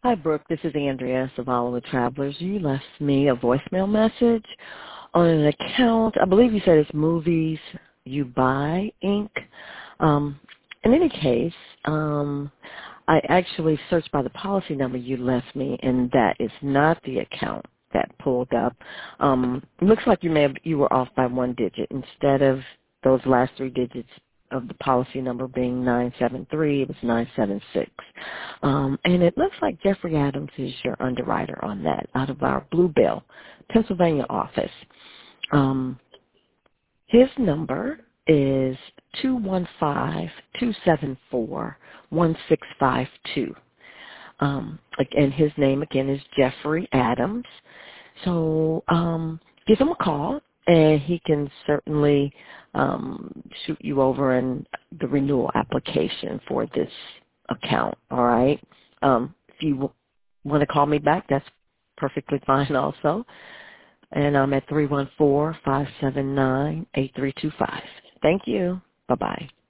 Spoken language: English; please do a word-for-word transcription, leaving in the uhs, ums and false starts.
Hi, Brooke. This is Andrea Savala with Travelers. You left me a voicemail message on an account. I believe you said it's Movies You Buy, Incorporated. Um, in any case, um, I actually searched by the policy number you left me, and that is not the account that pulled up. Um, it looks like you may have you were off by one digit. Instead of those last three digits of the policy number being nine seven three, it was nine seven six. Um, and it looks like Jeffrey Adams is your underwriter on that out of our Bluebell, Pennsylvania office. Um, his number is two one five, two seven four, one six five two. Um, and his name, again, is Jeffrey Adams. So um, give him a call, and he can certainly um, shoot you over in the renewal application for this account, all right? Um, if you w- want to call me back, that's perfectly fine also. And I'm at three one four, five seven nine, eight three two five. Thank you. Bye-bye.